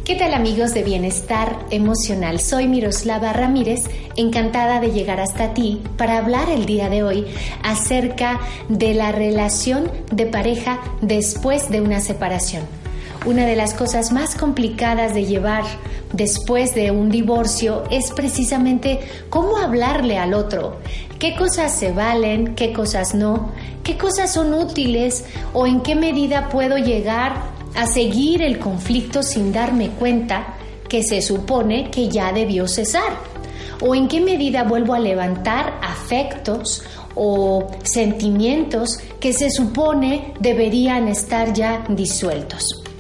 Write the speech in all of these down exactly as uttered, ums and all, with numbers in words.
¿Qué tal, amigos de Bienestar Emocional? Soy Miroslava Ramírez, encantada de llegar hasta ti para hablar el día de hoy acerca de la relación de pareja después de una separación. Una de las cosas más complicadas de llevar después de un divorcio es precisamente cómo hablarle al otro. ¿Qué cosas se valen? ¿Qué cosas no? ¿Qué cosas son útiles? ¿O en qué medida puedo llegar a seguir el conflicto sin darme cuenta que se supone que ya debió cesar? ¿O en qué medida vuelvo a levantar afectos o sentimientos que se supone deberían estar ya disueltos?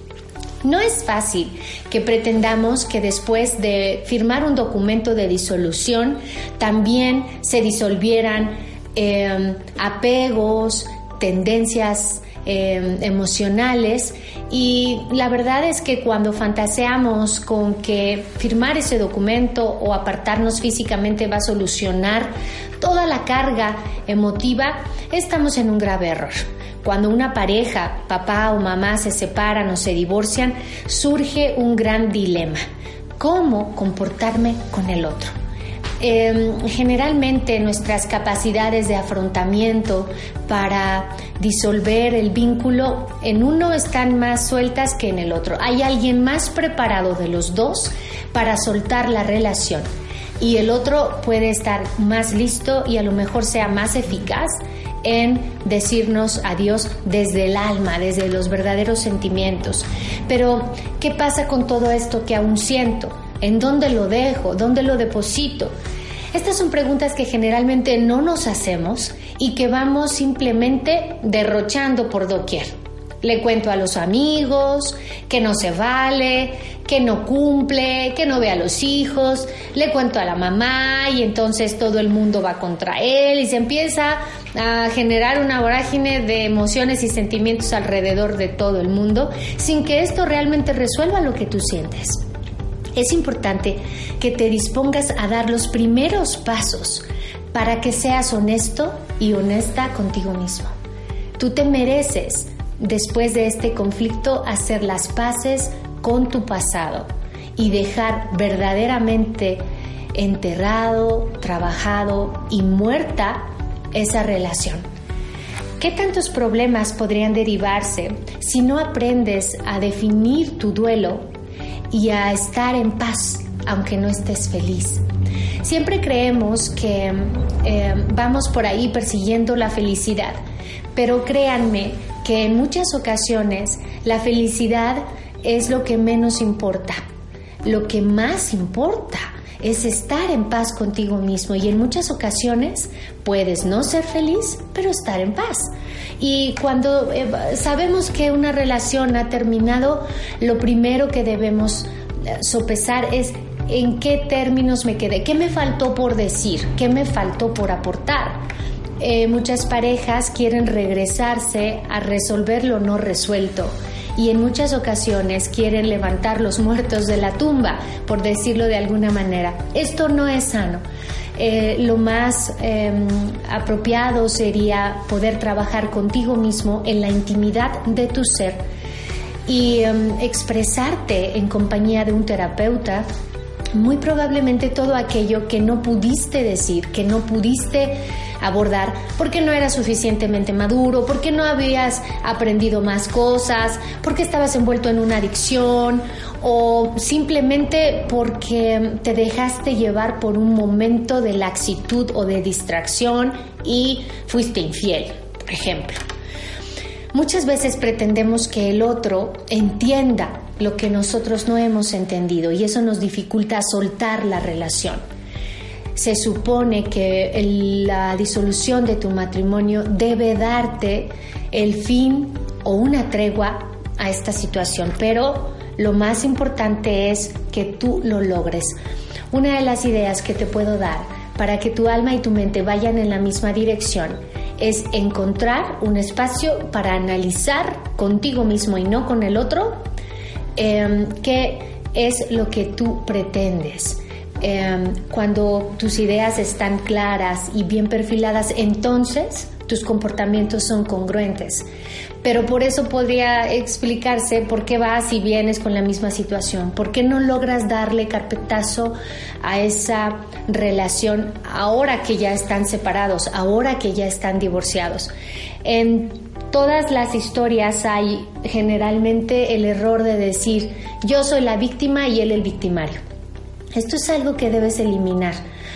No es fácil que pretendamos que después de firmar un documento de disolución también se disolvieran eh, apegos, tendencias Eh, emocionales, y la verdad es que cuando fantaseamos con que firmar ese documento o apartarnos físicamente va a solucionar toda la carga emotiva, estamos en un grave error. Cuando una pareja, papá o mamá, se separan o se divorcian, surge un gran dilema: ¿cómo comportarme con el otro? Eh, generalmente nuestras capacidades de afrontamiento para disolver el vínculo en uno están más sueltas que en el otro. Hay alguien más preparado de los dos para soltar la relación y el otro puede estar más listo y a lo mejor sea más eficaz en decirnos adiós desde el alma, desde los verdaderos sentimientos. Pero, ¿qué pasa con todo esto que aún siento? ¿En dónde lo dejo? ¿Dónde lo deposito? Estas son preguntas que generalmente no nos hacemos y que vamos simplemente derrochando por doquier. Le cuento a los amigos que no se vale, que no cumple, que no ve a los hijos. Le cuento a la mamá y entonces todo el mundo va contra él y se empieza a generar una vorágine de emociones y sentimientos alrededor de todo el mundo sin que esto realmente resuelva lo que tú sientes. Es importante que te dispongas a dar los primeros pasos para que seas honesto y honesta contigo mismo. Tú te mereces, después de este conflicto, hacer las paces con tu pasado y dejar verdaderamente enterrado, trabajado y muerta esa relación. ¿Qué tantos problemas podrían derivarse si no aprendes a definir tu duelo y a estar en paz, aunque no estés feliz? Siempre creemos que eh, vamos por ahí persiguiendo la felicidad, pero créanme que en muchas ocasiones la felicidad es lo que menos importa. Lo que más importa es estar en paz contigo mismo, y en muchas ocasiones puedes no ser feliz, pero estar en paz. Y cuando eh, sabemos que una relación ha terminado, lo primero que debemos eh, sopesar es en qué términos me quedé, qué me faltó por decir, qué me faltó por aportar. Eh, muchas parejas quieren regresarse a resolver lo no resuelto, y en muchas ocasiones quieren levantar los muertos de la tumba, por decirlo de alguna manera. Esto no es sano. Eh, lo más eh, apropiado sería poder trabajar contigo mismo en la intimidad de tu ser y eh, expresarte en compañía de un terapeuta muy probablemente todo aquello que no pudiste decir, que no pudiste abordar porque no eras suficientemente maduro, porque no habías aprendido más cosas, porque estabas envuelto en una adicción, o simplemente porque te dejaste llevar por un momento de laxitud o de distracción y fuiste infiel, por ejemplo. Muchas veces pretendemos que el otro entienda lo que nosotros no hemos entendido, y eso nos dificulta soltar la relación. Se supone que el, la disolución de tu matrimonio debe darte el fin o una tregua a esta situación, pero lo más importante es que tú lo logres. Una de las ideas que te puedo dar para que tu alma y tu mente vayan en la misma dirección es encontrar un espacio para analizar contigo mismo y no con el otro eh, qué es lo que tú pretendes. Eh, cuando tus ideas están claras y bien perfiladas, entonces tus comportamientos son congruentes. Pero por eso podría explicarse por qué vas y vienes con la misma situación, por qué no logras darle carpetazo a esa relación ahora que ya están separados, ahora que ya están divorciados. En todas las historias hay generalmente el error de decir yo soy la víctima y él el victimario. Esto es algo que debes eliminar.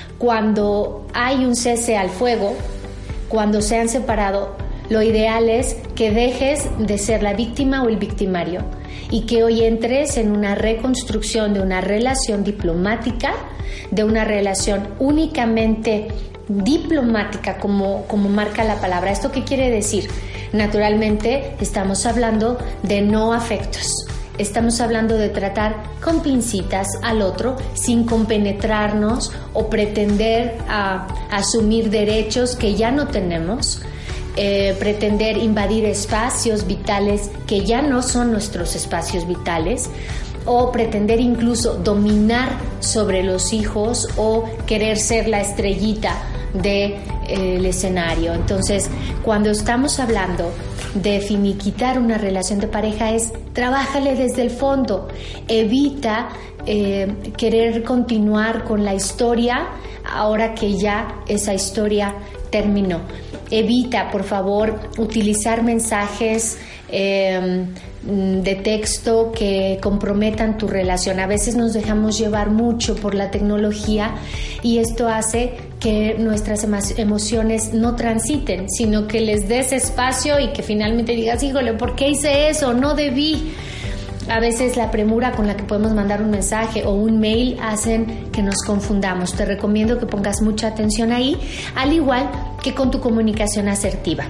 Cuando hay un cese al fuego, cuando se han separado, lo ideal es que dejes de ser la víctima o el victimario y que hoy entres en una reconstrucción de una relación diplomática, de una relación únicamente diplomática, como, como marca la palabra. ¿Esto qué quiere decir? Naturalmente estamos hablando de no afectos. Estamos hablando de tratar con pincitas al otro sin compenetrarnos o pretender a, asumir derechos que ya no tenemos, eh, pretender invadir espacios vitales que ya no son nuestros espacios vitales, o pretender incluso dominar sobre los hijos o querer ser la estrellita del eh, escenario. Entonces, cuando estamos hablando de finiquitar una relación de pareja, es trabájale desde el fondo, evita eh, querer continuar con la historia ahora que ya esa historia terminó. Evita, por favor, utilizar mensajes eh, de texto que comprometan tu relación. A veces nos dejamos llevar mucho por la tecnología y esto hace que nuestras emociones no transiten, sino que les des espacio y que finalmente digas, híjole, ¿por qué hice eso? No debí. A veces la premura con la que podemos mandar un mensaje o un mail hacen que nos confundamos. Te recomiendo que pongas mucha atención ahí, al igual que con tu comunicación asertiva.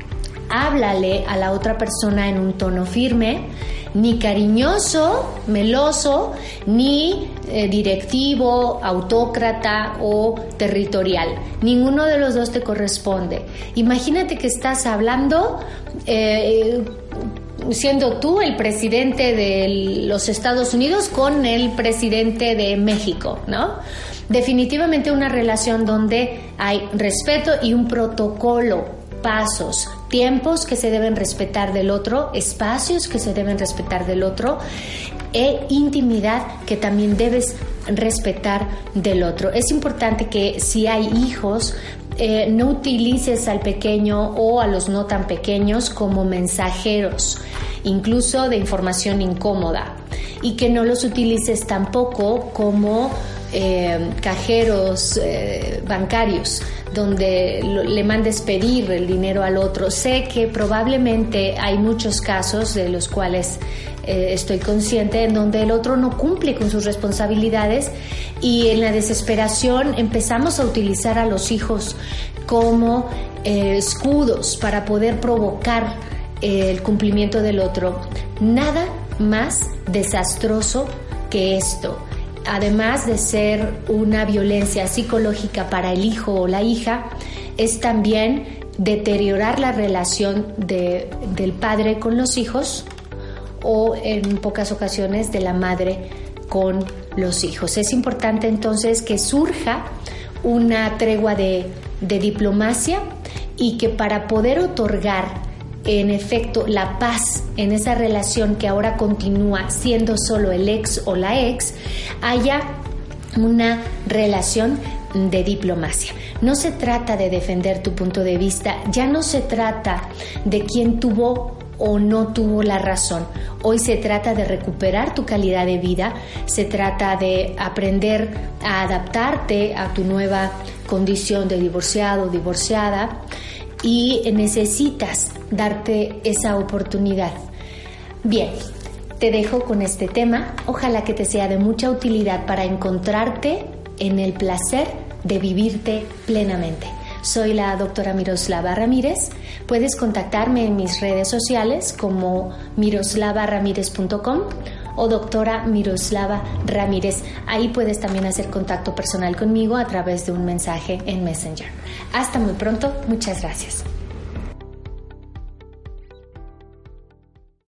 Háblale a la otra persona en un tono firme, ni cariñoso, meloso, ni eh, directivo, autócrata o territorial. Ninguno de los dos te corresponde. Imagínate que estás hablando eh, siendo tú el presidente de los Estados Unidos con el presidente de México, ¿no? Definitivamente una relación donde hay respeto y un protocolo, pasos, tiempos que se deben respetar del otro, espacios que se deben respetar del otro e intimidad que también debes respetar del otro. Es importante que si hay hijos, eh, no utilices al pequeño o a los no tan pequeños como mensajeros, incluso de información incómoda, y que no los utilices tampoco como eh, cajeros eh, bancarios donde le mandes pedir el dinero al otro. Sé que probablemente hay muchos casos de los cuales eh, estoy consciente en donde el otro no cumple con sus responsabilidades y en la desesperación empezamos a utilizar a los hijos como eh, escudos para poder provocar eh, el cumplimiento del otro. Nada más desastroso que esto. Además de ser una violencia psicológica para el hijo o la hija, es también deteriorar la relación de, del padre con los hijos o en pocas ocasiones de la madre con los hijos. Es importante entonces que surja una tregua de, de diplomacia y que para poder otorgar en efecto la paz en esa relación que ahora continúa siendo solo el ex o la ex, haya una relación de diplomacia. No se trata de defender tu punto de vista, ya no se trata de quién tuvo o no tuvo la razón. Hoy se trata de recuperar tu calidad de vida, se trata de aprender a adaptarte a tu nueva condición de divorciado o divorciada, y necesitas darte esa oportunidad. Bien, te dejo con este tema. Ojalá que te sea de mucha utilidad para encontrarte en el placer de vivirte plenamente. Soy la doctora Miroslava Ramírez. Puedes contactarme en mis redes sociales como miroslava ramírez punto com o doctora Miroslava Ramírez. Ahí puedes también hacer contacto personal conmigo a través de un mensaje en Messenger. Hasta muy pronto. Muchas gracias.